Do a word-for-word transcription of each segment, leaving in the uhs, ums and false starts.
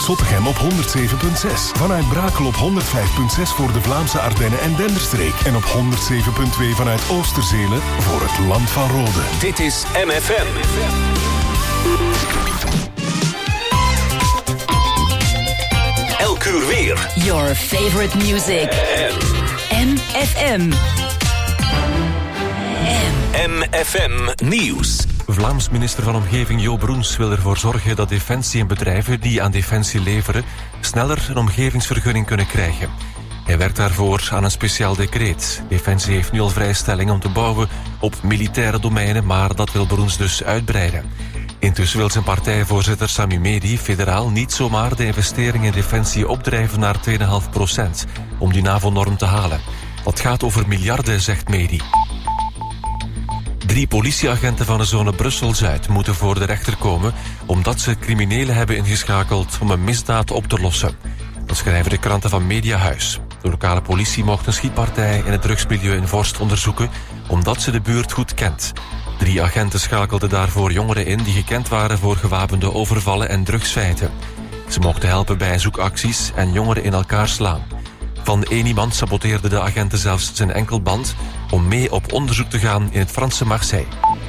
vanuit Zottegem op honderd zeven komma zes. Vanuit Brakel op honderd vijf komma zes voor de Vlaamse Ardennen en Denderstreek. En op honderd zeven komma twee vanuit Oosterzelen voor het Land van Rode. Dit is M F M. Elk uur weer. Your favorite music. M F M. M F M Nieuws. Vlaams minister van Omgeving Jo Broens wil ervoor zorgen dat Defensie en bedrijven die aan Defensie leveren sneller een omgevingsvergunning kunnen krijgen. Hij werkt daarvoor aan een speciaal decreet. Defensie heeft nu al vrijstelling om te bouwen op militaire domeinen, maar dat wil Broens dus uitbreiden. Intussen wil zijn partijvoorzitter Sami Medi federaal niet zomaar de investeringen in Defensie opdrijven naar twee komma vijf procent om die NAVO-norm te halen. Dat gaat over miljarden, zegt Medi. Drie politieagenten van de zone Brussel-Zuid moeten voor de rechter komen omdat ze criminelen hebben ingeschakeld om een misdaad op te lossen. Dat schrijven de kranten van Mediahuis. De lokale politie mocht een schietpartij in het drugsmilieu in Vorst onderzoeken omdat ze de buurt goed kent. Drie agenten schakelden daarvoor jongeren in die gekend waren voor gewapende overvallen en drugsfeiten. Ze mochten helpen bij zoekacties en jongeren in elkaar slaan. Van één iemand saboteerden de agenten zelfs zijn enkelband om mee op onderzoek te gaan in het Franse Marseille.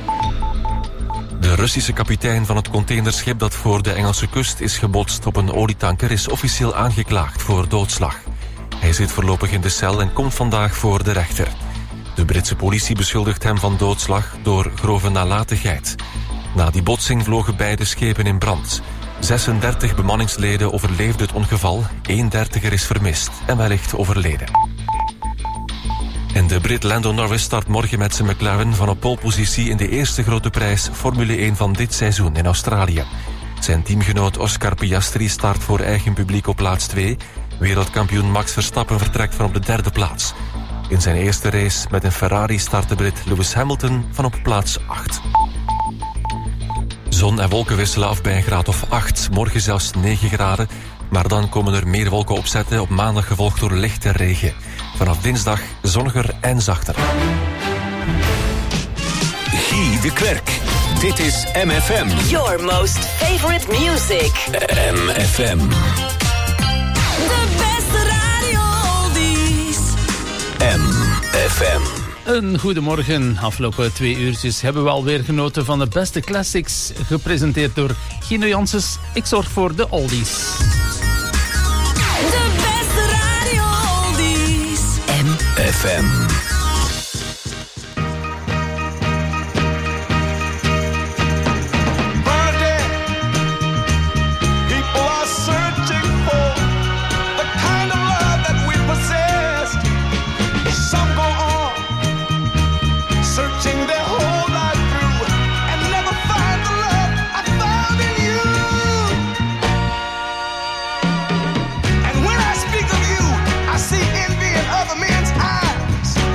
De Russische kapitein van het containerschip dat voor de Engelse kust is gebotst op een olietanker is officieel aangeklaagd voor doodslag. Hij zit voorlopig in de cel en komt vandaag voor de rechter. De Britse politie beschuldigt hem van doodslag door grove nalatigheid. Na die botsing vlogen beide schepen in brand. zesendertig bemanningsleden overleefden het ongeval, een dertiger is vermist en wellicht overleden. En de Brit Lando Norris start morgen met zijn McLaren van op polepositie in de eerste grote prijs Formule één van dit seizoen in Australië. Zijn teamgenoot Oscar Piastri start voor eigen publiek op plaats twee. Wereldkampioen Max Verstappen vertrekt van op de derde plaats. In zijn eerste race met een Ferrari start de Brit Lewis Hamilton van op plaats acht. Zon en wolken wisselen af bij een graad of acht, morgen zelfs negen graden. Maar dan komen er meer wolken opzetten, op maandag gevolgd door lichte regen. Vanaf dinsdag zonniger en zachter. Guy de Klerk. Dit is M F M. Your most favorite music. M F M. De beste radio oldies. M F M. Een goedemorgen. Afgelopen twee uurtjes hebben we alweer genoten van de beste classics. Gepresenteerd door Gino Janssens. Ik zorg voor de oldies. De beste radio oldies. M F M. When I speak of you, I see envy in other men's eyes.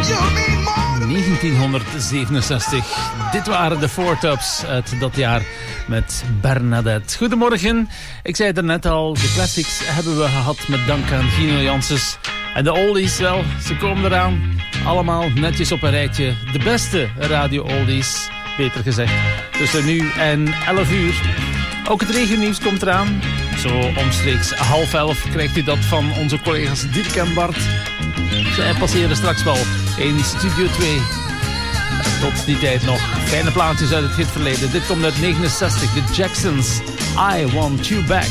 negentienhonderdzevenenzestig. Dit waren de Four Tops uit dat jaar met Bernadette. Goedemorgen. Ik zei het er net al, de classics hebben we gehad met dank aan Gino Janssens. En de oldies, wel, ze komen eraan. Allemaal netjes op een rijtje. De beste radio oldies, beter gezegd. Tussen nu en elf uur. Ook het regennieuws komt eraan. Zo omstreeks half elf krijgt u dat van onze collega's Dirk en Bart. Zij passeren straks wel in Studio twee. Tot die tijd nog fijne plaatjes uit het hitverleden. Dit komt uit negenenzestig, de Jacksons. I Want You Back.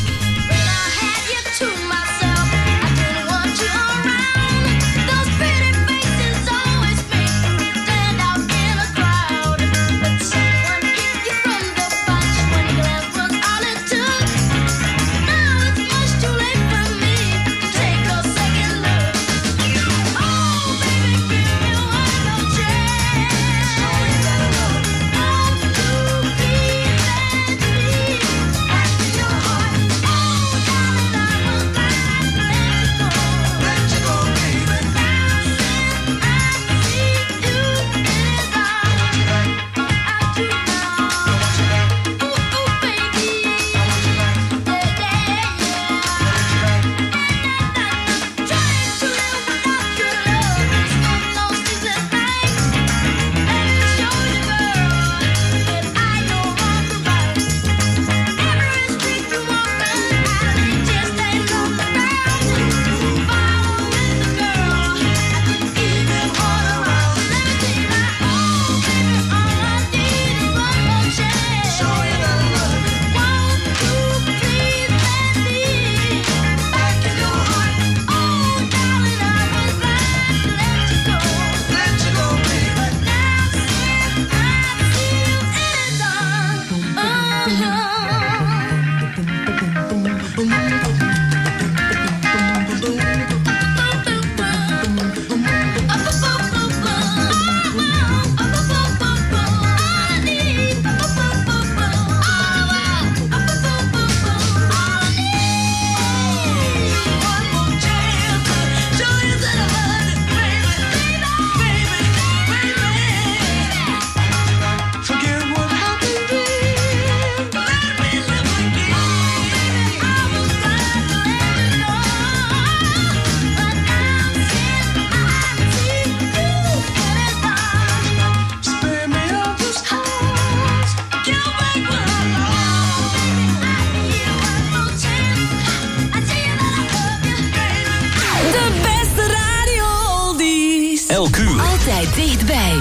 Dichtbij.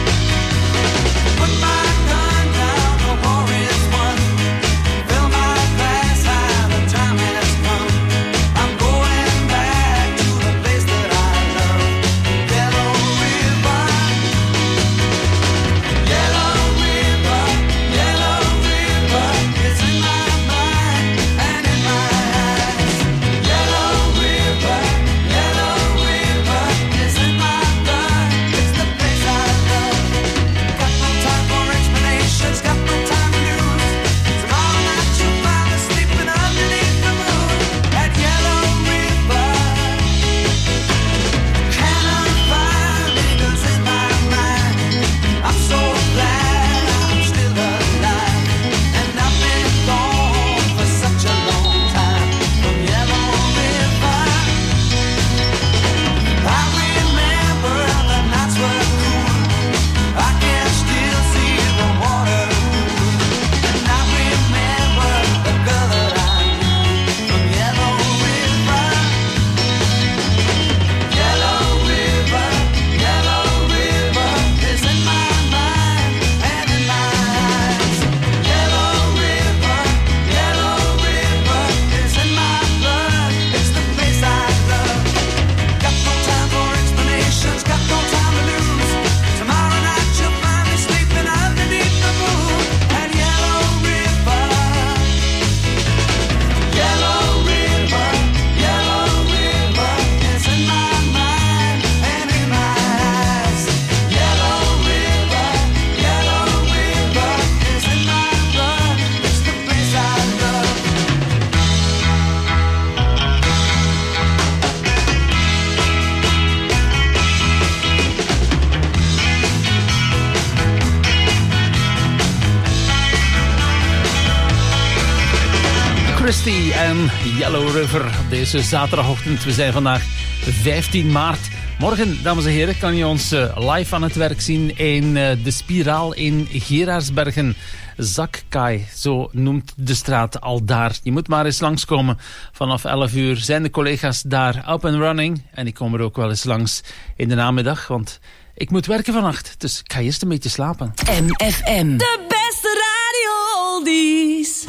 Put my gun down, the war is won. Fill my Christie en Yellow River op deze zaterdagochtend. We zijn vandaag vijftien maart. Morgen, dames en heren, kan je ons live aan het werk zien in de Spiraal in Gerardsbergen. Zakkai, zo noemt de straat al daar. Je moet maar eens langskomen. Vanaf elf uur zijn de collega's daar up and running. En ik kom er ook wel eens langs in de namiddag, want ik moet werken vannacht. Dus ik ga eerst een beetje slapen. M F M. De beste radio oldies.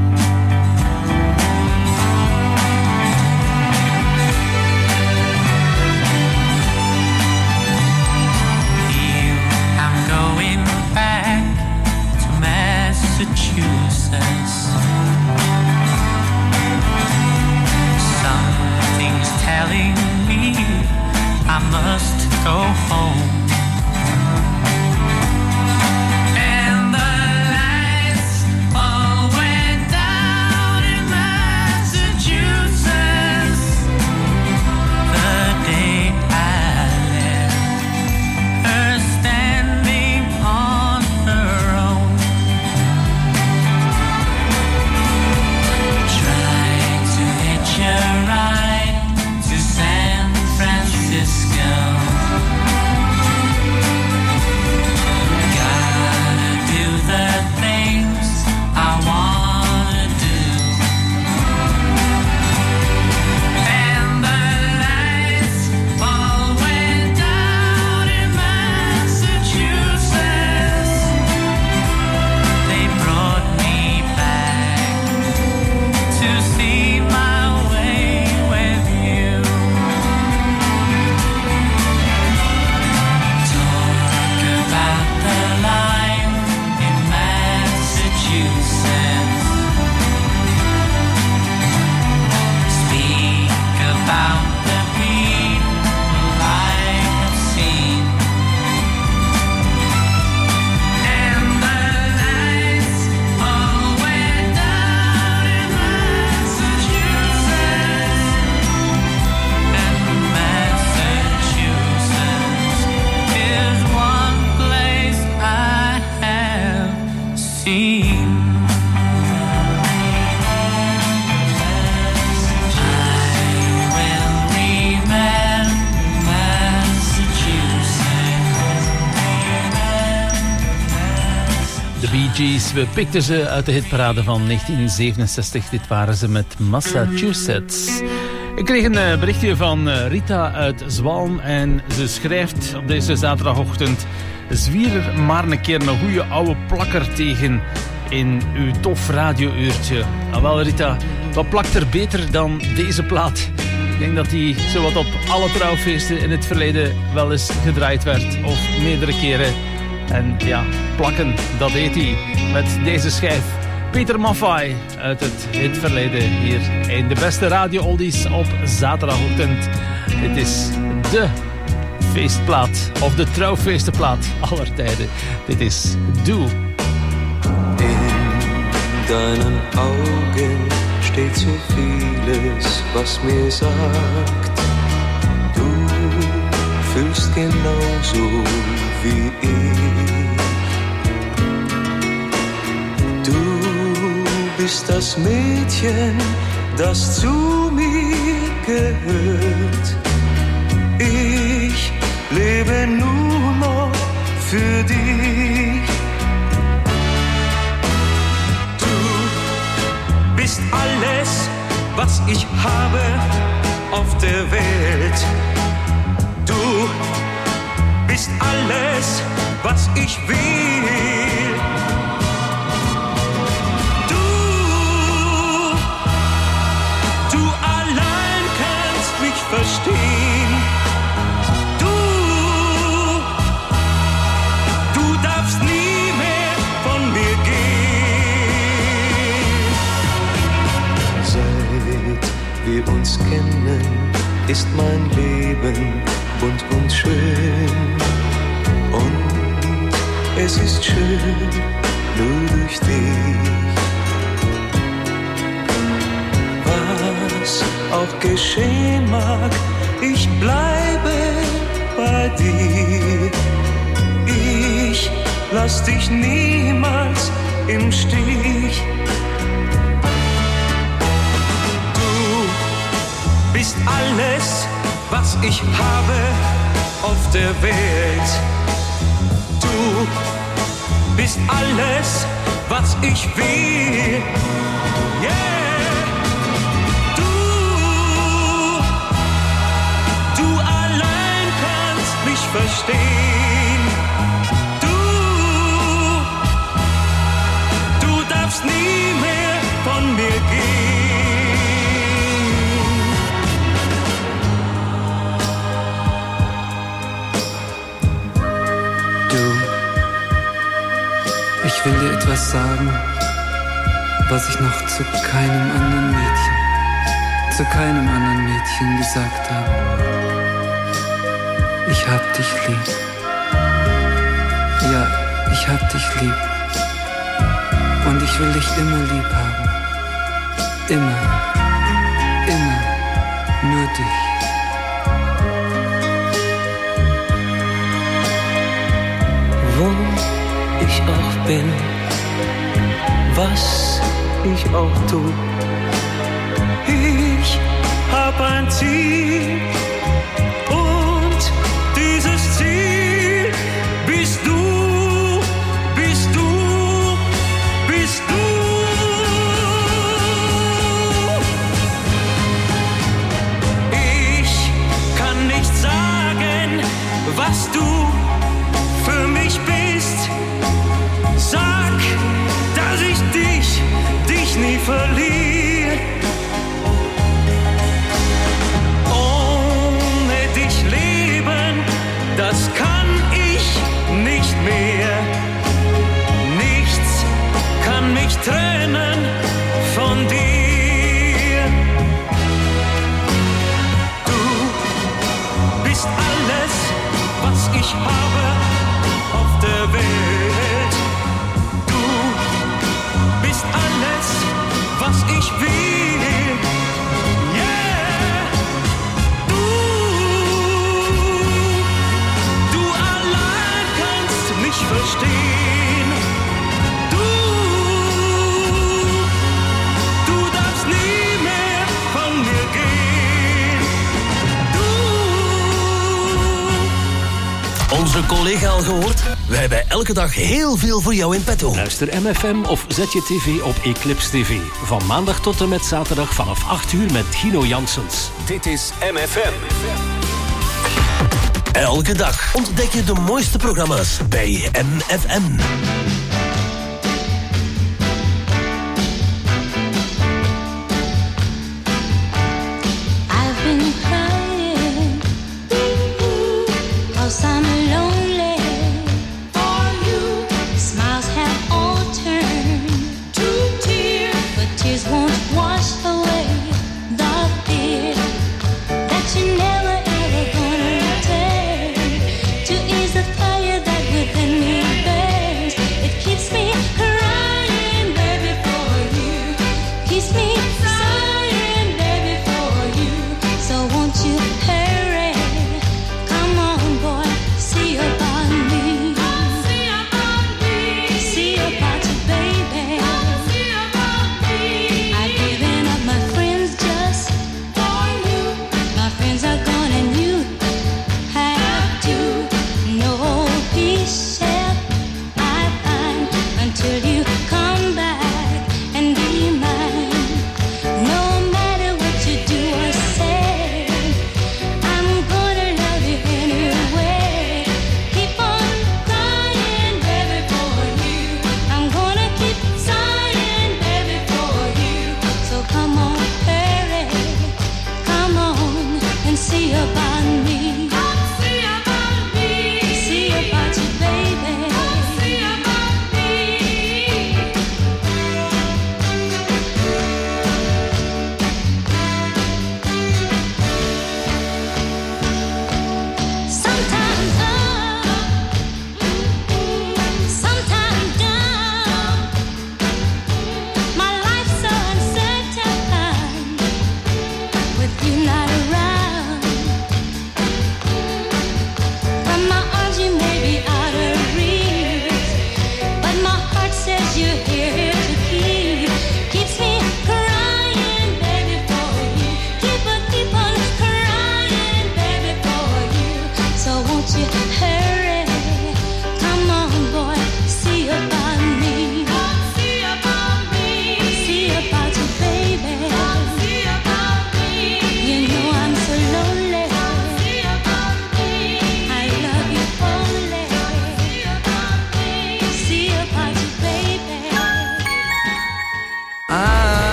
Massachusetts. Something's telling me I must go home. And the lights all went down in Massachusetts the day I left her standing on her own. Your ride to San Francisco. Gotta do the things I wanna do. And the lights all went down in Massachusetts. They brought me back to see my We pikten ze uit de hitparade van negentien zevenenzestig. Dit waren ze met Massachusetts. Ik kreeg een berichtje van Rita uit Zwalm en ze schrijft op deze zaterdagochtend: zwier er maar een keer een goede oude plakker tegen in uw tof radiouurtje. Nou wel Rita, wat plakt er beter dan deze plaat? Ik denk dat die zowat op alle trouwfeesten in het verleden wel eens gedraaid werd, of meerdere keren. En ja, plakken, dat deed hij met deze schijf. Peter Maffay uit het hitverleden hier in de beste radio oldies op zaterdagochtend. Dit is de feestplaat, of de trouwfeestenplaat aller tijden. Dit is Du. In deinen Augen steht so vieles, was mir sagt. Du fühlst genauso wie ich. Du bist das Mädchen, das zu mir gehört. Ich lebe nur noch für dich. Du bist alles, was ich habe auf der Welt. Du bist alles, was ich will. Du, du allein kannst mich verstehen. Du, du darfst nie mehr von mir gehen. Seit wir uns kennen, ist mein Leben bunt und schön. Und es ist schön, nur durch dich. Was auch geschehen mag, ich bleibe bei dir. Ich lass dich niemals im Stich. was ich habe auf der Welt. Du bist alles, was ich will. Yeah. Du, du allein kannst mich verstehen. Du, du darfst nie mehr von mir gehen. Ich will dir etwas sagen, was ich noch zu keinem anderen Mädchen, zu keinem anderen Mädchen gesagt habe. Ich hab dich lieb. Ja, ich hab dich lieb. Und ich will dich immer lieb haben. Immer, immer, nur dich. Wo ich auch bin, was ich auch tu, ich hab ein Ziel und dieses Ziel bist du, bist du, bist du. Ich kann nicht sagen, was du für mich bist. Sag, dass ich dich, dich nie verliere. Ohne dich leben, das kann ich nicht mehr. Nichts kann mich trennen von dir. Du bist alles, was ich habe auf der Welt. Alles, was ich will, yeah. Du, du allein kannst mich verstehen. Du, du darfst nie mehr von mir gehen. Du. Onze collega al gehoord? We hebben elke dag heel veel voor jou in petto. Luister M F M of zet je tv op Eclipse T V. Van maandag tot en met zaterdag vanaf acht uur met Gino Janssens. Dit is M F M. Elke dag ontdek je de mooiste programma's bij M F M. I've been crying, cause I'm lonely. Won't wash away the fear that you never ever gonna return. To ease the fire that within me burns, it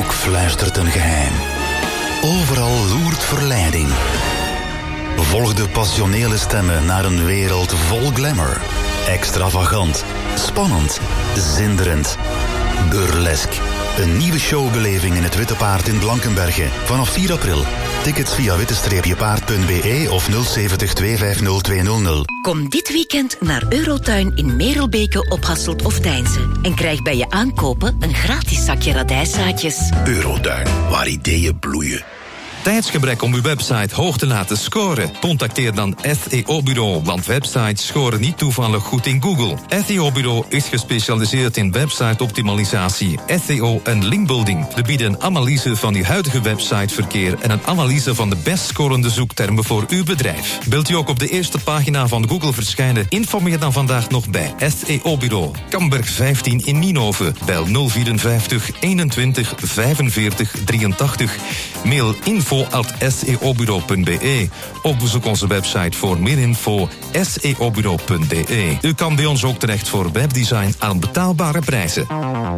hoek fluistert een geheim. Overal loert verleiding. Volg de passionele stemmen naar een wereld vol glamour. Extravagant, spannend, zinderend, burlesk. Een nieuwe showbeleving in het Witte Paard in Blankenberge. Vanaf vier april. Tickets via witte paard punt b e of nul zeventig twee vijf nul twee nul nul. Kom dit weekend naar Eurotuin in Merelbeke op Hasselt of Deinze. En krijg bij je aankopen een gratis zakje radijszaadjes. Eurotuin, waar ideeën bloeien. Tijdsgebrek om uw website hoog te laten scoren? Contacteer dan S E O-bureau, want websites scoren niet toevallig goed in Google. S E O-bureau is gespecialiseerd in website-optimalisatie, S E O en linkbuilding. We bieden een analyse van uw huidige websiteverkeer en een analyse van de best scorende zoektermen voor uw bedrijf. Wilt u ook op de eerste pagina van Google verschijnen? Informeer dan vandaag nog bij S E O-bureau. Kamberg vijftien in Nienhoven. Bel nul vierenvijftig eenentwintig vijfenveertig drieëntachtig. Mail info at s e o bureau punt b e of bezoek onze website voor meer info s e o bureau punt d e. U kan bij ons ook terecht voor webdesign aan betaalbare prijzen.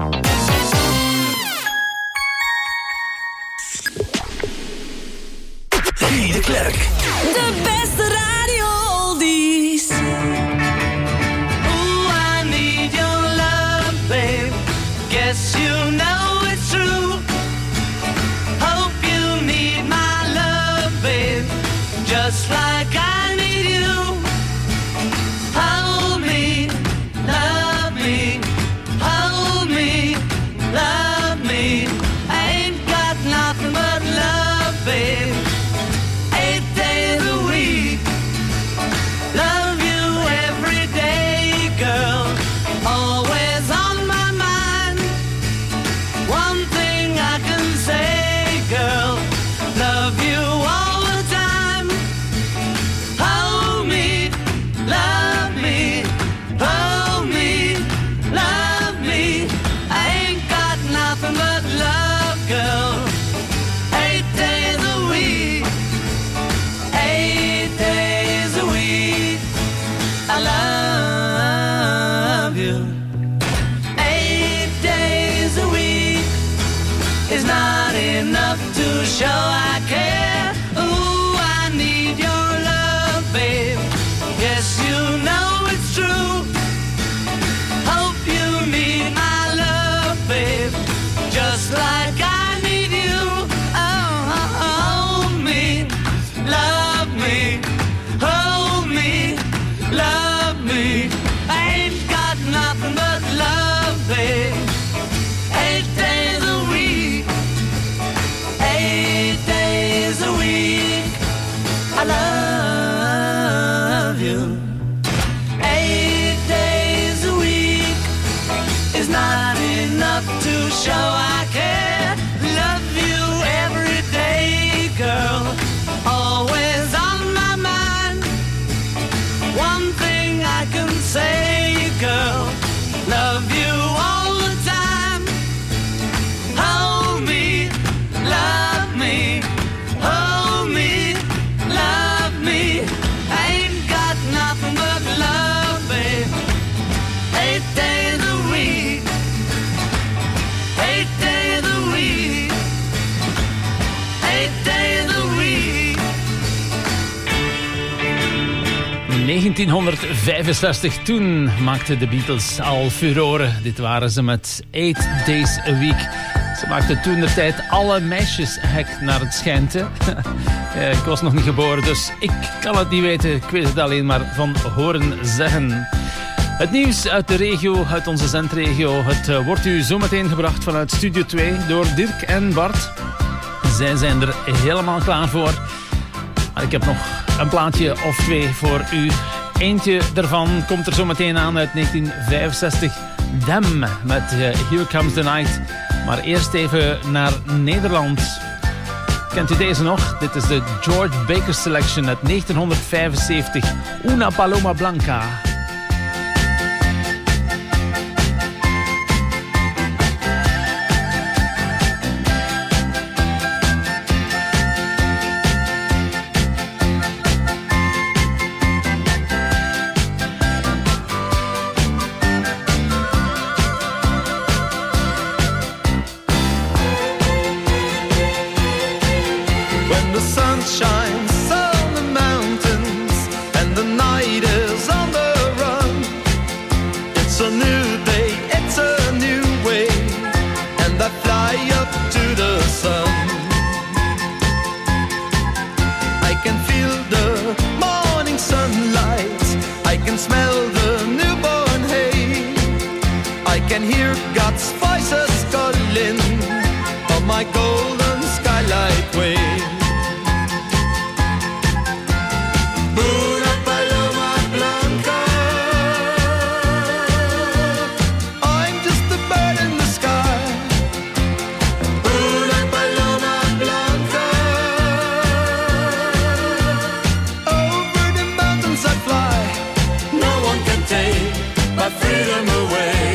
Guy de Klerk. De beste radio-oldies. Ooh, I need your love, babe. Guess you know it's true. Hope you need my love, babe. Just like I need you. Hold me, love me. Hold me, love me. I ain't got nothing but love, babe. Eight days a week. Love you every day, girl. Always on my mind. One thing I can say, girl. Love you all the time. Hold me, love me. Hold me, love me. I ain't got nothing but love, girl. Eight days a week. Eight days a week. I love you. Eight days a week is not enough to show I care. Ooh, I need your love, babe. Yes, you know it's true. Hope you need my love, babe. Just like I need you. Oh, hold me, love me. Hold me, love me. I ain't got nothing but love, babe. Eight days a week. Eight days a week. I love you. Eight days a week is not enough to show I care. Love you every day, girl. Always on my mind. One thing I can say, girl. Love you all the time. Hold me, love me. Hold me, love me. I ain't got nothing but love, babe. Eight days a week. Eight days a week. Eight days a week. negentienhonderdvijfenzestig, toen maakten de Beatles al furoren. Dit waren ze met Eight Days a Week. Ze maakten toen de tijd alle meisjes hek naar het schijnt. Hè? Ja, ik was nog niet geboren, dus ik kan het niet weten. Ik weet het alleen maar van horen zeggen. Het nieuws uit de regio, uit onze zendregio. Het uh, wordt u zometeen gebracht vanuit Studio twee door Dirk en Bart. Zij zijn er helemaal klaar voor. Maar ik heb nog een plaatje of twee voor u. Eentje daarvan komt er zometeen aan uit negentien vijfenzestig. Them met uh, Here Comes the Night. Maar eerst even naar Nederland. Kent u deze nog? Dit is de George Baker Selection uit negentienhonderdvijfenzeventig. Una Paloma Blanca. I can hear God's voices calling on my golden skylight way. Una paloma blanca, I'm just a bird in the sky. Una paloma blanca, over the mountains I fly. No one can take my freedom away.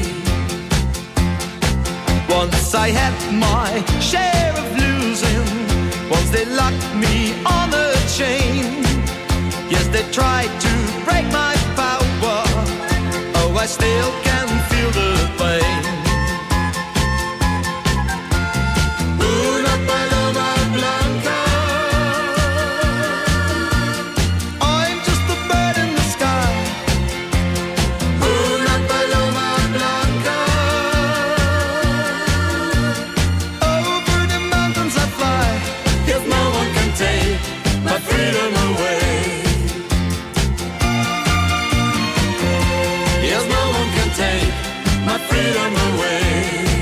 Once I had my share of losing. Once they locked me on a chain. Yes, they tried to break my power. Oh, I still can feel the pain. Una paloma blanca, I'm just a bird in the sky. Una paloma blanca, over the mountains I fly. Yes, no one can take my freedom away. Yes, no one can take my freedom away.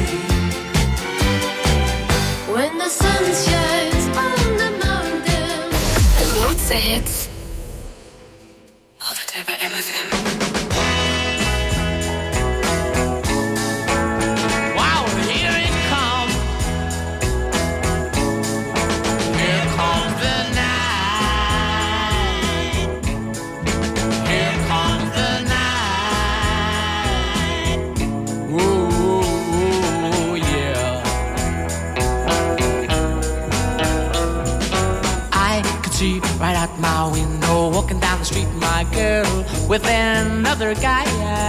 When the sun shines on the mountain. De grootste hits. Altijd bij M F M. Wow, here it comes. Here comes the night. Here comes the night. Ooh, yeah. I could see right out my window, walking down the street, my girl with another guy.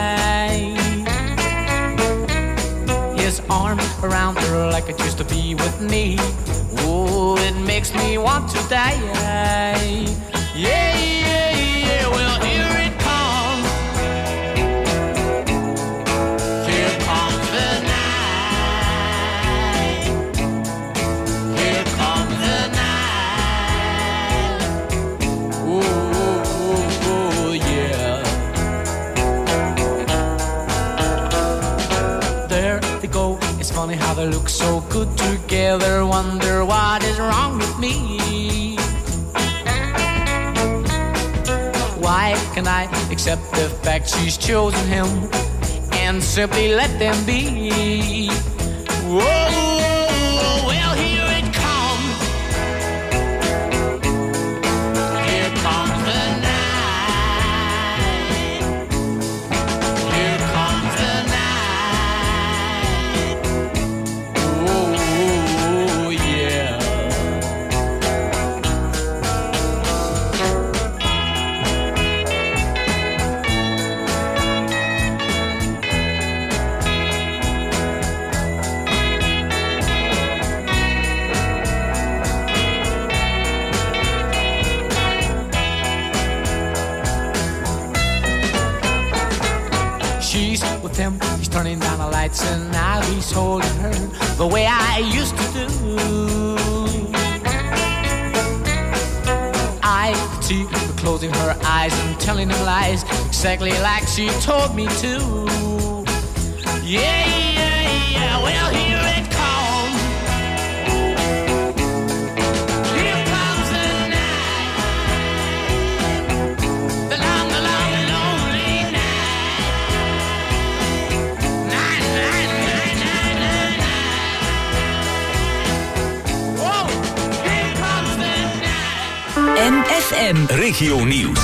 His arms around her like it used to be with me. Oh, it makes me want to die. Yeah, yeah, yeah. Well, here it comes. Here comes the night. Here comes the night. Ooh, ooh, ooh, yeah. There they go. It's funny how they look so good together. Wonder what is wrong with me. Why can I accept the fact she's chosen him and simply let them be? Whoa, well, here it comes. Here comes the night. Here comes the night. Ooh, yeah. She's with him, he's turning down the lights, and now he's holding her the way I used to do. I could see her closing her eyes and telling him lies, exactly like she told me to. Yeah, yeah, yeah, well, here it comes. Here comes the night. The long, the long, lonely night. Night, night, night, night, night, night. Whoa, here comes the night. M F M. Regio Nieuws.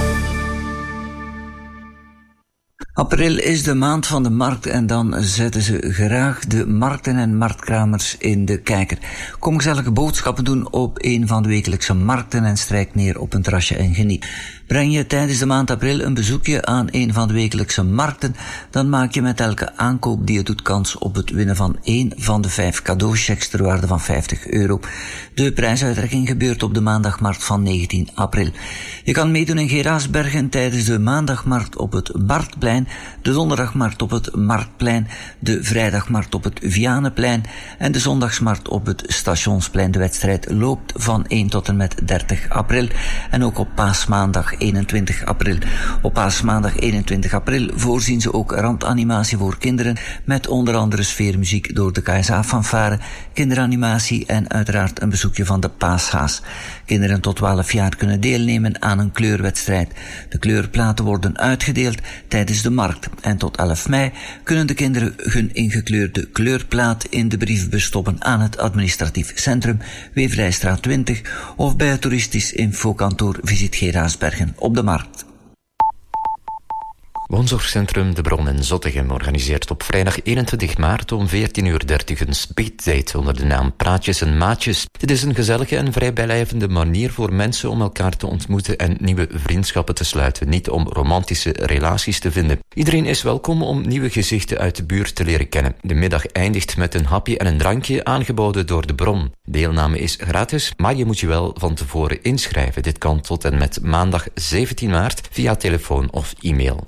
April is de maand van de markt en dan zetten ze graag de markten en marktkramers in de kijker. Kom gezellige boodschappen doen op een van de wekelijkse markten en strijk neer op een terrasje en geniet. Breng je tijdens de maand april een bezoekje aan een van de wekelijkse markten, dan maak je met elke aankoop die je doet kans op het winnen van één van de vijf cadeauchecks ter waarde van vijftig euro. De prijsuitreiking gebeurt op de maandagmarkt van negentien april. Je kan meedoen in Geraasbergen tijdens de maandagmarkt op het Bartplein, de donderdagmarkt op het Marktplein, de vrijdagmarkt op het Vianenplein en de zondagsmarkt op het Stationsplein. De wedstrijd loopt van één tot en met dertig april en ook op Paasmaandag paasmaandag eenentwintig april. Op paasmaandag eenentwintig april voorzien ze ook randanimatie voor kinderen met onder andere sfeermuziek door de K S A-fanfare, kinderanimatie en uiteraard een bezoekje van de paashaas. Kinderen tot twaalf jaar kunnen deelnemen aan een kleurwedstrijd. De kleurplaten worden uitgedeeld tijdens de markt en tot elf mei kunnen de kinderen hun ingekleurde kleurplaat in de brievenbus stoppen aan het administratief centrum Weverijstraat twintig of bij het toeristisch infokantoor Visit Geraasbergen op de markt. Woonzorgcentrum De Bron in Zottegem organiseert op vrijdag eenentwintig maart om veertien uur dertig een speeddate onder de naam Praatjes en Maatjes. Dit is een gezellige en vrijblijvende manier voor mensen om elkaar te ontmoeten en nieuwe vriendschappen te sluiten, niet om romantische relaties te vinden. Iedereen is welkom om nieuwe gezichten uit de buurt te leren kennen. De middag eindigt met een hapje en een drankje aangeboden door De Bron. Deelname is gratis, maar je moet je wel van tevoren inschrijven. Dit kan tot en met maandag zeventien maart via telefoon of e-mail.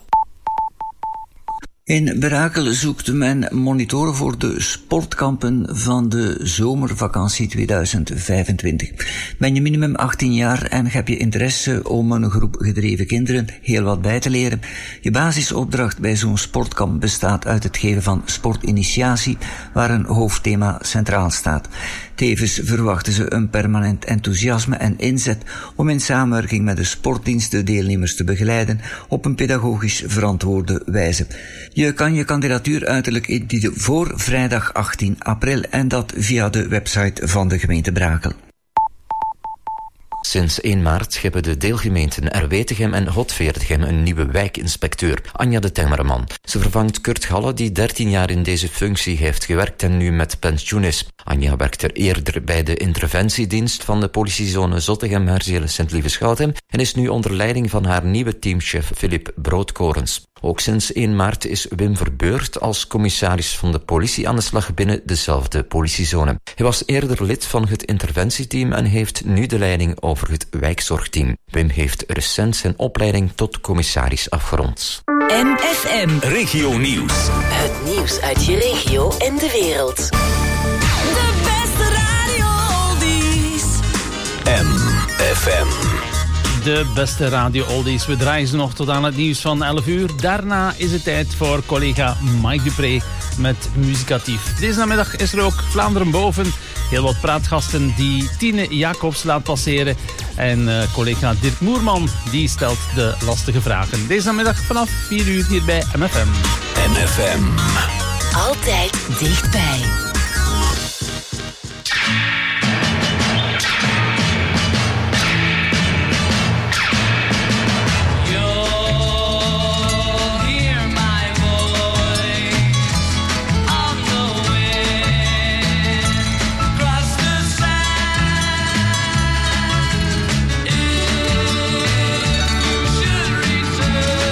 In Brakel zoekt men monitoren voor de sportkampen van de zomervakantie tweeduizend vijfentwintig. Ben je minimum achttien jaar en heb je interesse om een groep gedreven kinderen heel wat bij te leren? Je basisopdracht bij zo'n sportkamp bestaat uit het geven van sportinitiatie, waar een hoofdthema centraal staat. Tevens verwachten ze een permanent enthousiasme en inzet om in samenwerking met de sportdienst de deelnemers te begeleiden op een pedagogisch verantwoorde wijze. Je kan je kandidatuur uiterlijk indienen voor vrijdag achttien april en dat via de website van de gemeente Brakel. Sinds één maart hebben de deelgemeenten Erwetegem en Hotveertegem een nieuwe wijkinspecteur, Anja de Temmerman. Ze vervangt Kurt Galle, die dertien jaar in deze functie heeft gewerkt en nu met pensioen is. Anja werkte eerder bij de interventiedienst van de politiezone Zottegem, Herzelen, Sint-Lieve-Schouten en is nu onder leiding van haar nieuwe teamchef Filip Broodkorens. Ook sinds één maart is Wim Verbeurt als commissaris van de politie aan de slag binnen dezelfde politiezone. Hij was eerder lid van het interventieteam en heeft nu de leiding over het wijkzorgteam. Wim heeft recent zijn opleiding tot commissaris afgerond. M F M. Regio Nieuws. Het nieuws uit je regio en de wereld. De beste radio oldies. M F M. De beste radio oldies. We draaien ze nog tot aan het nieuws van elf uur. Daarna is het tijd voor collega Mike Dupré met Muzikatief. Deze namiddag is er ook Vlaanderen boven. Heel wat praatgasten die Tine Jacobs laat passeren. En uh, collega Dirk Moerman die stelt de lastige vragen. Deze namiddag vanaf vier uur hier bij M F M. M F M. Altijd dichtbij.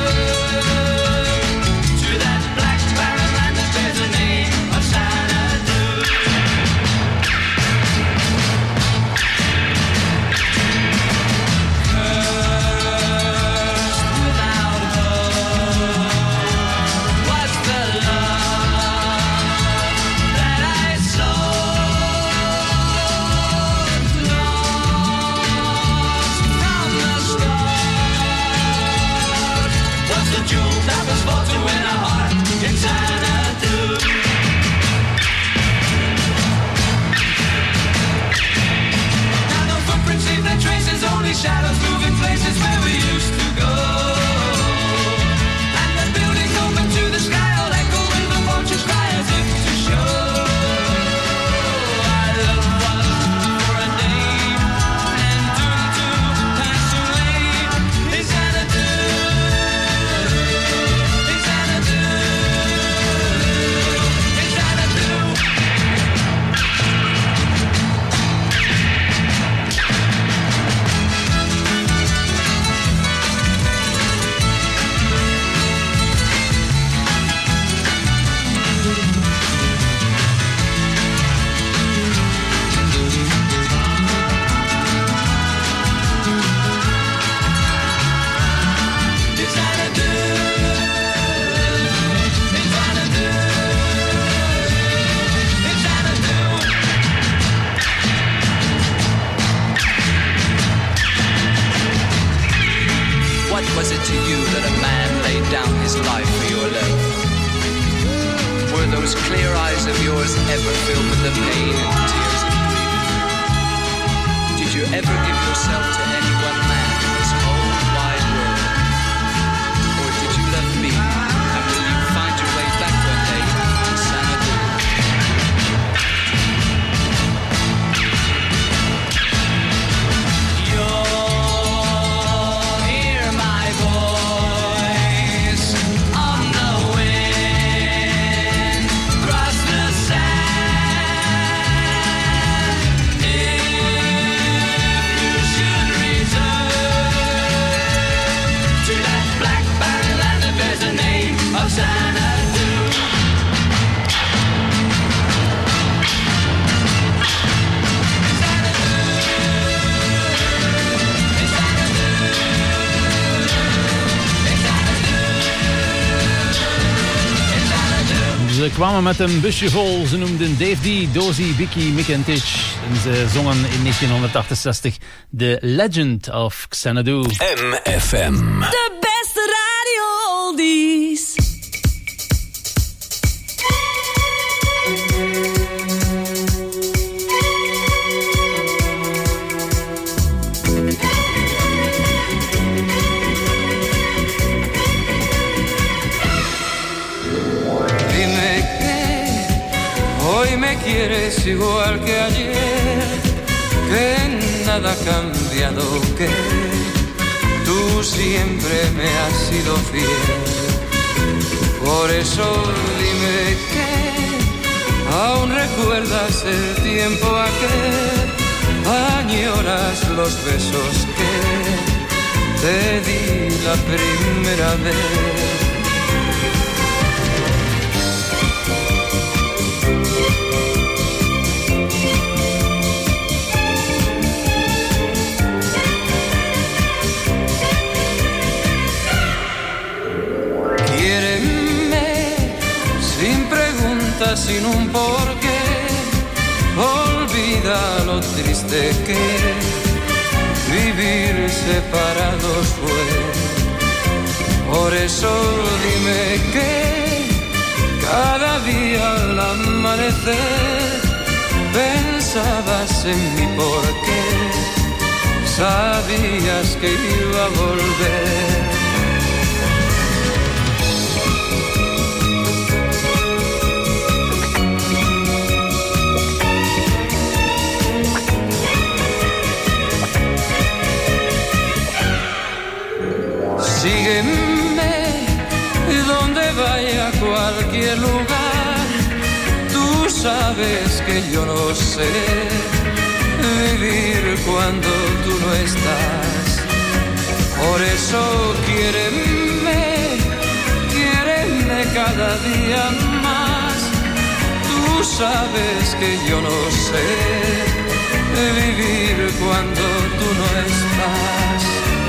To that black sparrow and the bears' name of Santa. those clear eyes of yours ever filled with the pain and tears of grief? Did you ever give yourself to any one man in this whole wide world? Or did you love me, and will you find your way back one day to Xanadu? Ze kwamen met een busje vol. Ze noemden Dave D, Dozy, Vicky, Mick en Titch. En ze zongen in negentien achtenzestig The Legend of Xanadu. M F M. De beste radio oldies. Hoy me quieres igual que ayer, que nada ha cambiado, que tú siempre me has sido fiel. Por eso dime que aún recuerdas el tiempo aquel, añoras los besos que te di la primera vez. Sin un porqué, olvida lo triste que vivir separados fue. Por eso dime que cada día al amanecer pensabas en mí porque sabías que iba a volver. Sígueme donde vaya, a cualquier lugar. Tú sabes que yo no sé vivir cuando tú no estás. Por eso quiéreme, quiéreme cada día más. Tú sabes que yo no sé vivir cuando tú no estás.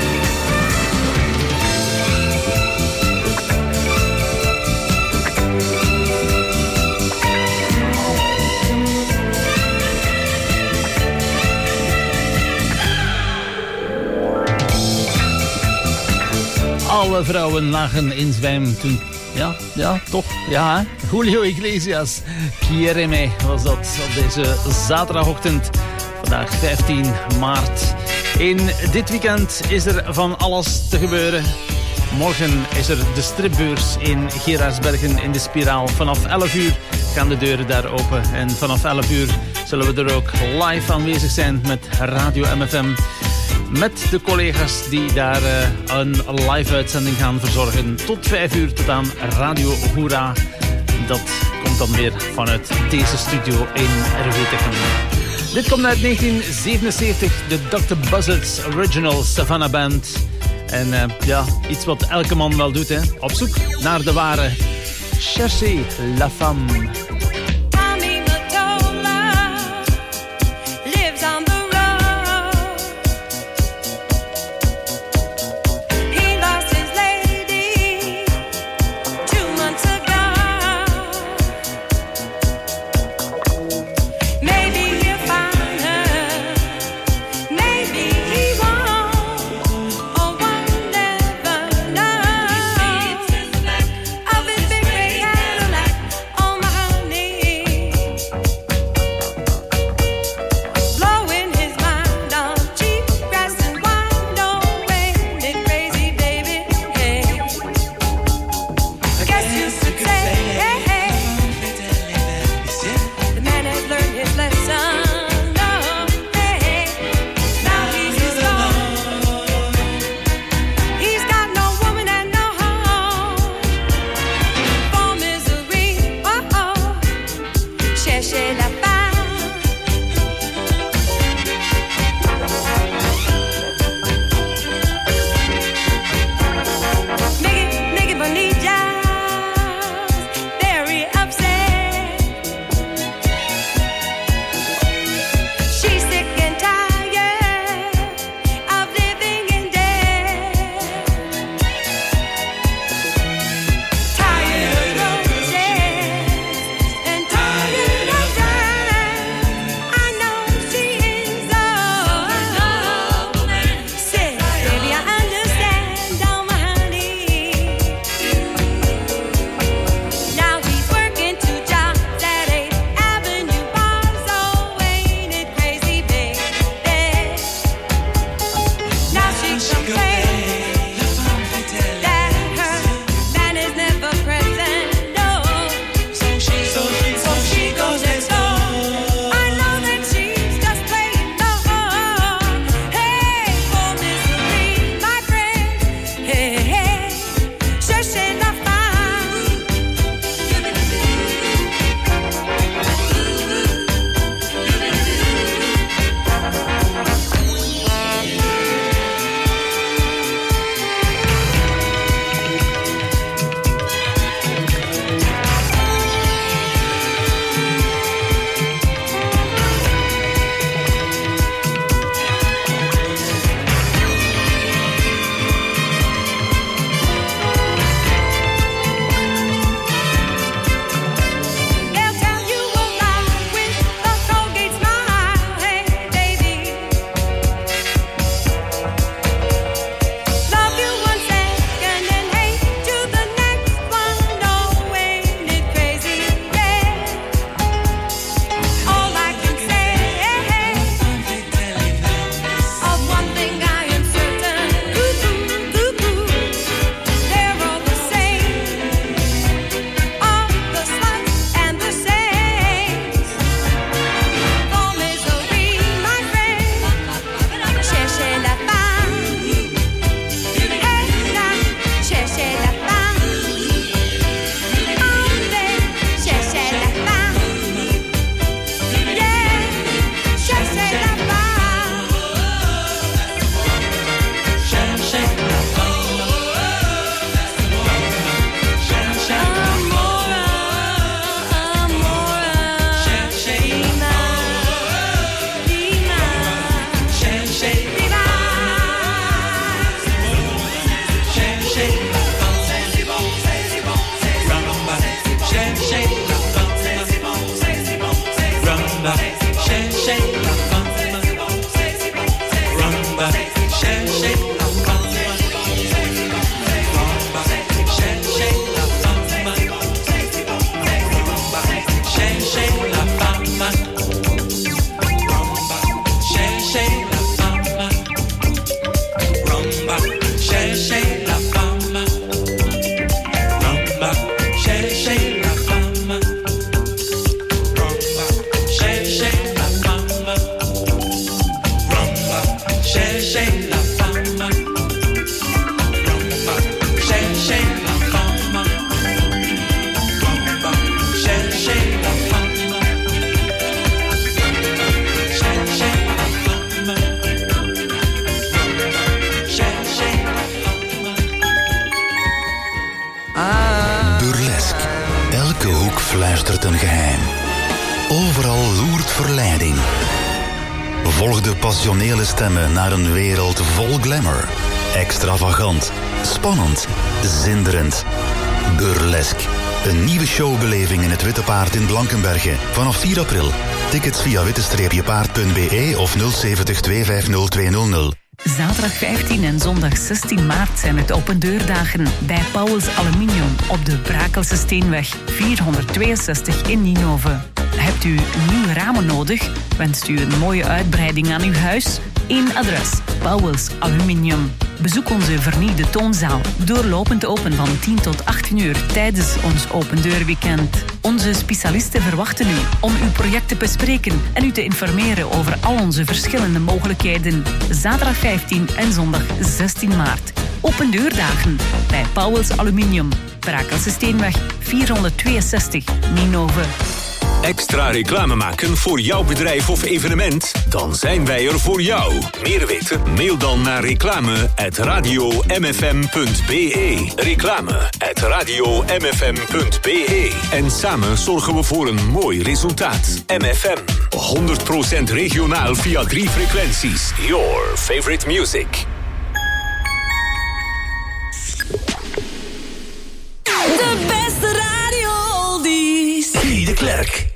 Alle vrouwen lagen in zwijm toen... Ja, ja, toch? Ja, hè? Julio Iglesias. Quiéreme was dat op deze zaterdagochtend. Vandaag vijftien maart. In dit weekend is er van alles te gebeuren. Morgen is er de stripbeurs in Geraardsbergen in de Spiraal. Vanaf elf uur gaan de deuren daar open. En vanaf elf uur zullen we er ook live aanwezig zijn met Radio M F M. Met de collega's die daar uh, een live-uitzending gaan verzorgen. Tot vijf uur tot aan Radio Hoera. Dat komt dan weer vanuit deze studio in Erwetegem. Dit komt uit negentien zevenenzeventig, de doctor Buzzards Original Savannah Band. En uh, ja, iets wat elke man wel doet, hè. Op zoek naar de ware. Cherchez la femme. Of his big red Cadillac on my cherchez la femme. Mickey, Mickey Bonilla's very upset. She's sick and tired of living in debt. Tired of roses and tired of time. I know she is all. Say, baby, I understand, oh my honey. Now he's working two jobs at eighth Avenue bar, so ain't it crazy, baby? Now she complains that her man is never present, no. So she, so she, so she goes next door. I know that she's just playing the whore. Hey, for misery, my friend. Hey, hey, cherchez la femme. They'll tell you a lie with a Colgate smile. Hey, baby, love you one second and hate you the next one. No, ain't it crazy? Yeah. All I can say of one thing I am certain. Ooh, ooh, ooh, they're all the same. All the sluts and the saints. For misery, my friend. Cherchez la femme. Hey, now, cherchez la femme. Allez, cherchez la femme. Yeah, cherchez la femme. Cherchez la femme. Amora, amora. Cherchez Lima, Lima. Cherchez Lima. Cherchez la femme. C'est bon, c'est bon, c'est rumba. Cherchez la femme. C'est bon, c'est bon, c'est rumba. Cherchez la femme. C'est bon, c'est bon, c'est rumba. Cherchez la femme. Rumba. Cherchez la femme. Rumba. Cherchez la femme. Rumba. Cherchez la femme. Rumba. Cherchez la femme. Rumba. Cherchez la femme. Rumba. Cherchez la femme. Rumba. Cherchez la femme. Rumba. Cherchez la femme. Rumba. Cherchez la femme. Cherchez la femme. Cherchez la Burlesque. Elke hoek fluistert een geheim. Overal loert verleiding. Volg de passionele stemmen naar een wereld vol glamour. Extravagant, spannend, zinderend. Burlesque. Een nieuwe showbeleving in het Witte Paard in Blankenberge. Vanaf vier april. Tickets via witte paard punt b e of nul zeventig twee vijf nul twee nul nul. Zaterdag vijftien en zondag zestien maart zijn het opendeurdagen bij Pauwels Aluminium op de Brakelse Steenweg vierhonderdtweeënzestig in Ninove. Hebt u nieuwe ramen nodig? Wenst u een mooie uitbreiding aan uw huis? Eén adres, Pauwels Aluminium. Bezoek onze vernieuwde toonzaal, doorlopend open van tien tot achttien uur tijdens ons opendeurweekend. Onze specialisten verwachten u om uw project te bespreken en u te informeren over al onze verschillende mogelijkheden. Zaterdag vijftien en zondag zestien maart. Opendeurdagen bij Pauwels Aluminium, Brakelse Steenweg vierhonderdtweeënzestig, Ninove. Extra reclame maken voor jouw bedrijf of evenement? Dan zijn wij er voor jou. Meer weten? Mail dan naar reclame at radio m f m punt b e. Reclame at radio m f m punt b e. En samen zorgen we voor een mooi resultaat. M F M, honderd procent regionaal via drie frequenties. Your favorite music. De beste radio oldies. Guy de Klerk.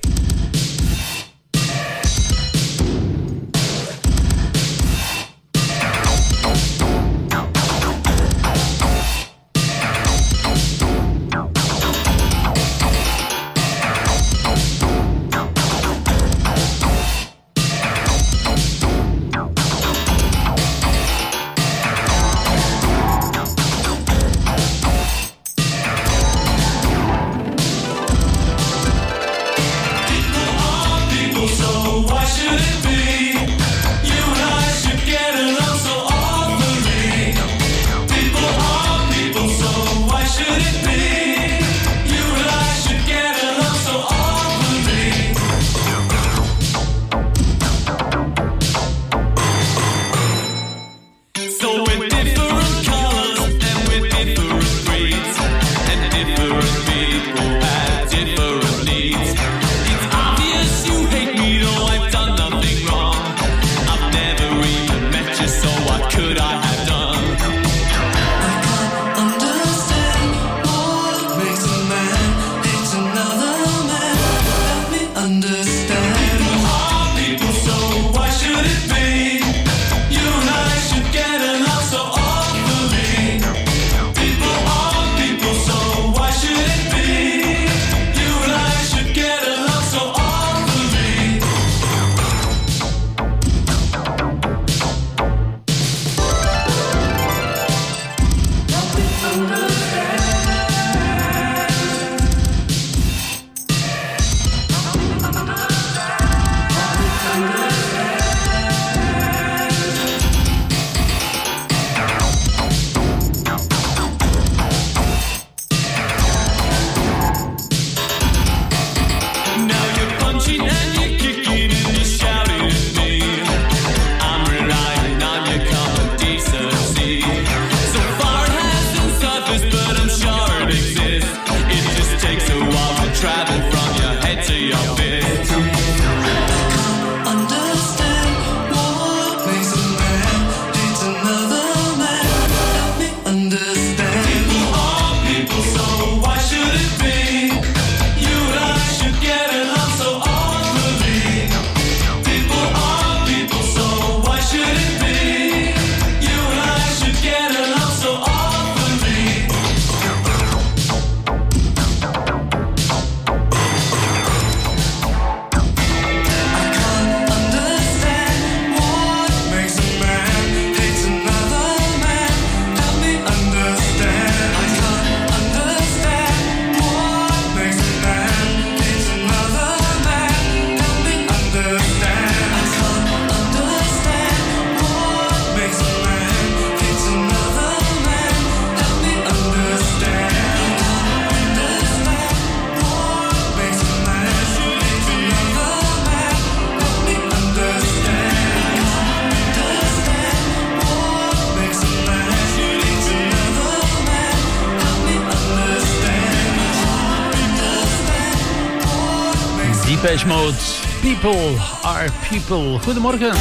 Depeche Mode, People are People. Goedemorgen.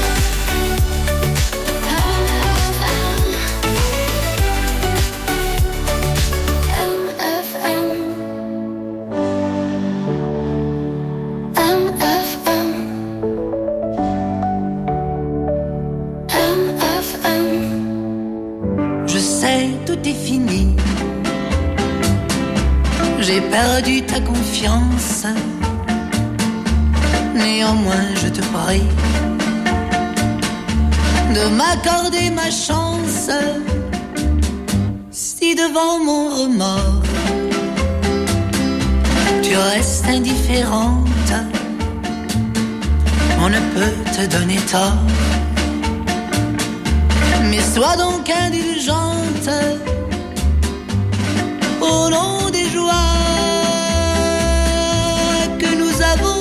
Je sais, tout est fini. J'ai perdu ta confiance. Néanmoins, je te prie de m'accorder ma chance. Si devant mon remords tu restes indifférente, on ne peut te donner tort. Mais sois donc indulgente au nom des joies que nous avons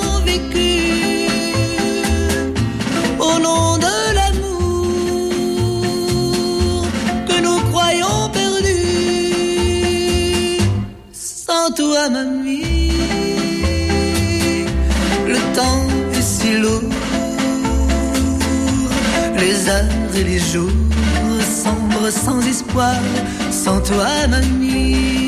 Les heures et les jours sombres sans espoir, sans toi mamie.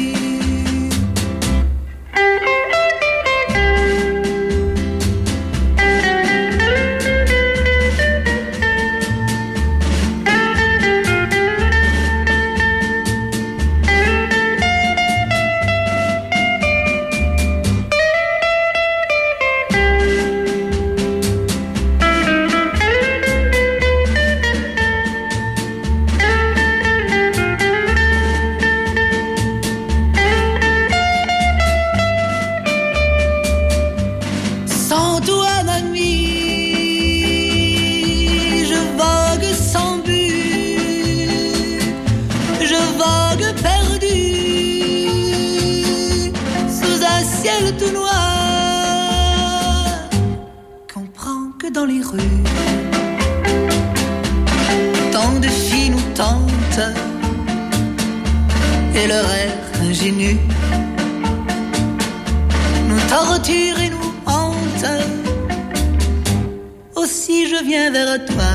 Et leur air ingénu nous torture et nous hante. Aussi je viens vers toi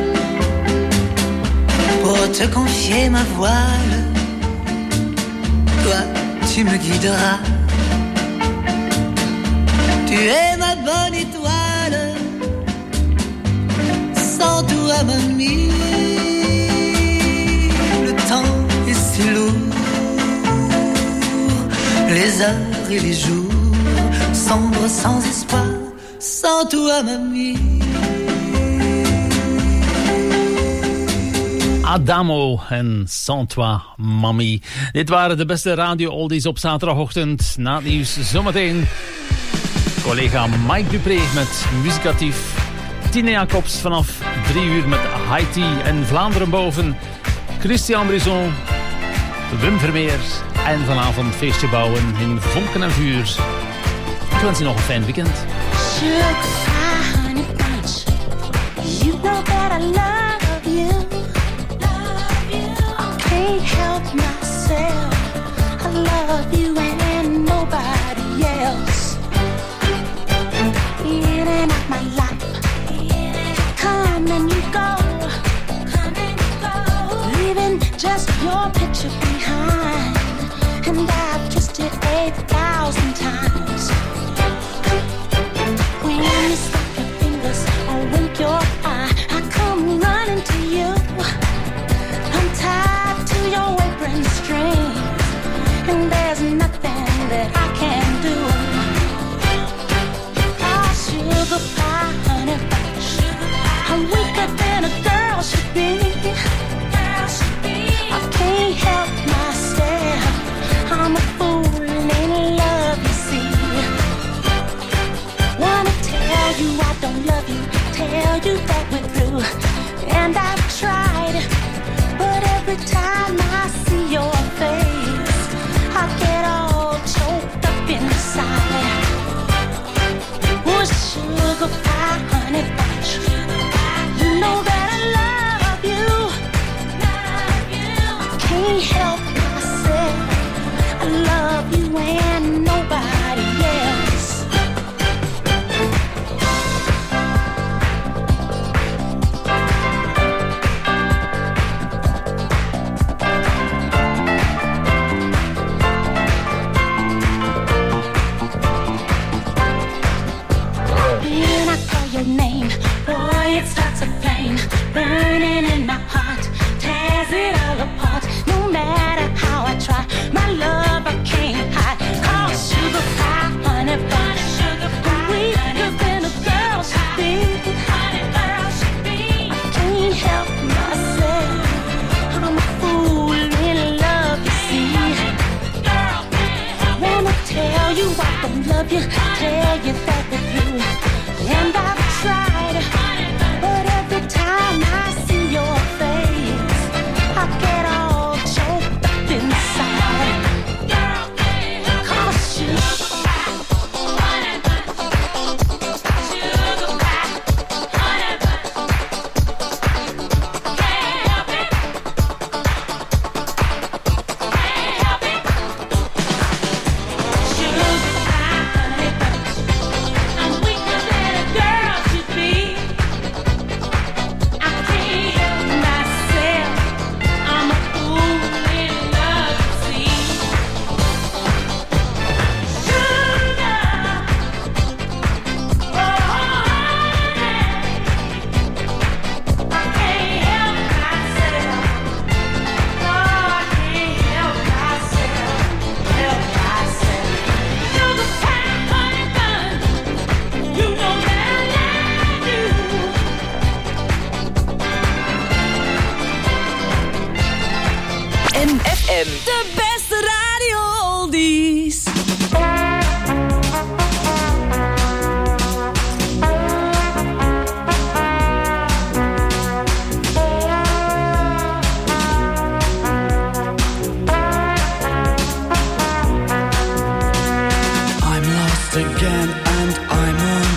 pour te confier ma voile. Toi, tu me guideras. Tu es ma bonne étoile. Sans toi, mamie, le temps est si lourd. Les heures et les jours sombres sans espoir, sans toi mamie. Adamo en Sans Toi Mamie. Dit waren de beste radio-oldies op zaterdagochtend. Na het nieuws zometeen collega Mike Dupré met Muzikatief. Tine Jacobs vanaf drie uur met Haiti en Vlaanderen boven. Christian Brison, Wim Vermeer. En vanavond feestje bouwen in Vonken en Vuur. Ik wens je nog een fijn weekend. Sugar, honey bunch. You know that I love you. Love you. I can't help myself. I love you and nobody else. In and out my life. Come and you go. Come and you go. Leaving just your picture behind. And I've kissed it eight thousand times. When you snap your fingers or wink your eye, I come running to you. I'm tied to your apron string, and there's nothing that I can do. Oh, sugar pie, honey bunch. I'm weaker than a girl should be. I can't help myself. I'm a fool in love, you see. Wanna tell you I don't love you, tell you that we're through. And I've tried, but every time I see your face, I get all choked up inside. Oh, sugar pie, honey bunch. You know that I love you. I can't help myself. I love you and nobody else.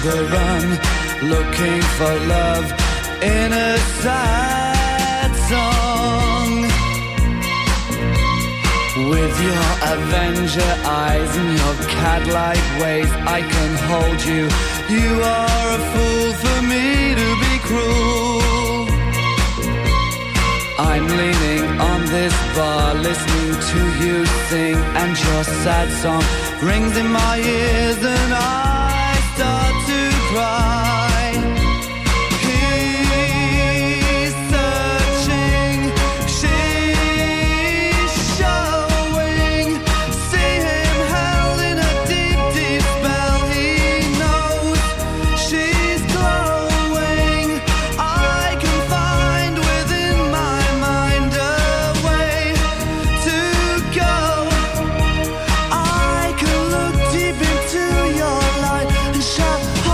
the run, looking for love in a sad song. With your Avenger eyes and your cat-like ways, I can hold you. You are a fool for me to be cruel. I'm leaning on this bar, listening to you sing, and your sad song rings in my ears, and I